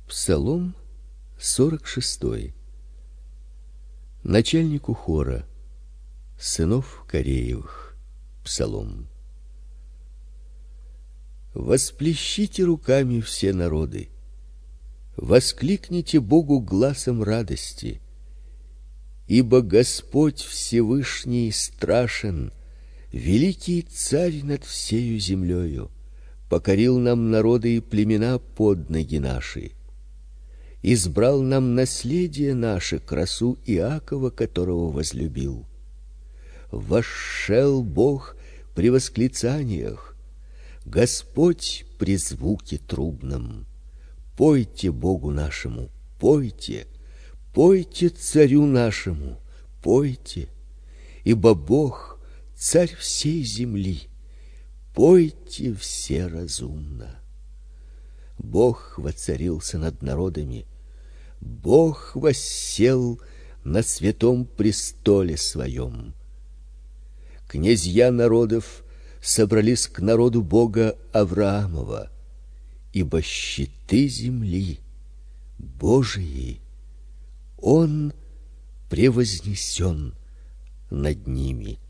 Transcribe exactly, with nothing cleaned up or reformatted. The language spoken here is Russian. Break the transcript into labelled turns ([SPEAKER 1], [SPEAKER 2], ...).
[SPEAKER 1] Псалом сорок шестой. Начальнику хора сынов Кореевых. Псалом. Восплещите руками все народы, воскликните Богу гласом радости, ибо Господь Всевышний страшен, великий царь над всею землею, покорил нам народы и племена под ноги наши. Избрал нам наследие наше, красу Иакова, которого возлюбил. Восшел Бог при восклицаниях, Господь при звуке трубном. Пойте Богу нашему, пойте, пойте царю нашему, пойте, ибо Бог царь всей земли. Пойте все разумно. Бог воцарился над народами, Бог воссел на святом престоле своем. Князья народов собрались к народу Бога Авраамова, ибо щиты земли Божии, Он превознесен над ними.